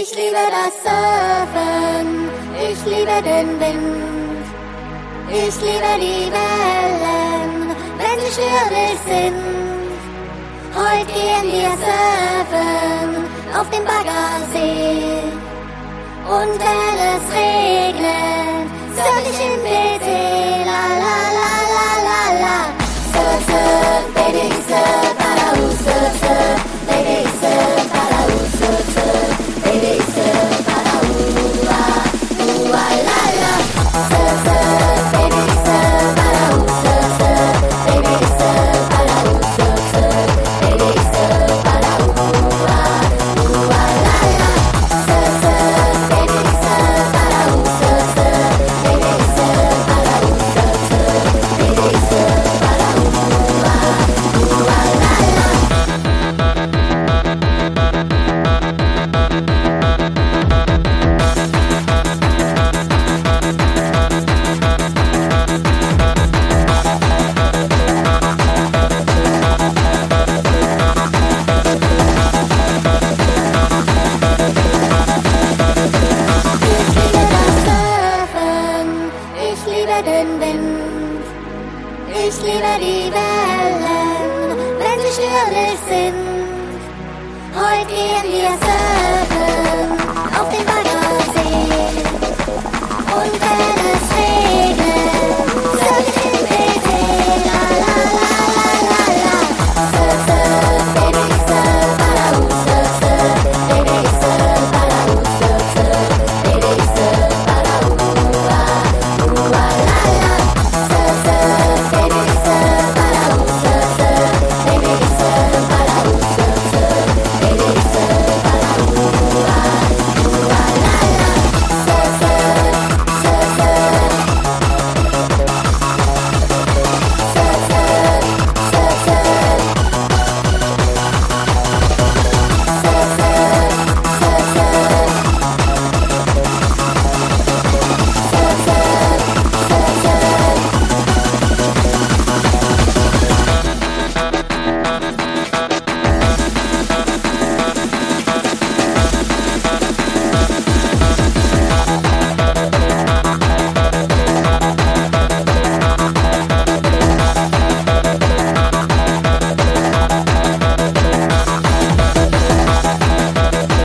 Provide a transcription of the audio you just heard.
Ich liebe das Surfen, ich liebe den Wind, ich liebe die Wellen, wenn sie schwierig sind. Heute gehen wir surfen auf dem Baggersee und wenn es regnet, surf ich in PT, la la la la la la. Surf, surf, baby, surf, parau, surf, surf, baby, surf, parau, surf, surf, baby, surf, parau, la la. Surf, surf, baby, surf, parau, surf, surf, baby, surf, parau, surf, surf, baby, surf, parau, la la. Surf, surf, baby, surf, parau, surf, surf, baby, surf, parau, surf, surf, baby, surf, parau, la la. Ich liebe den Wind, ich liebe die Wellen, wenn sie schwierig sind.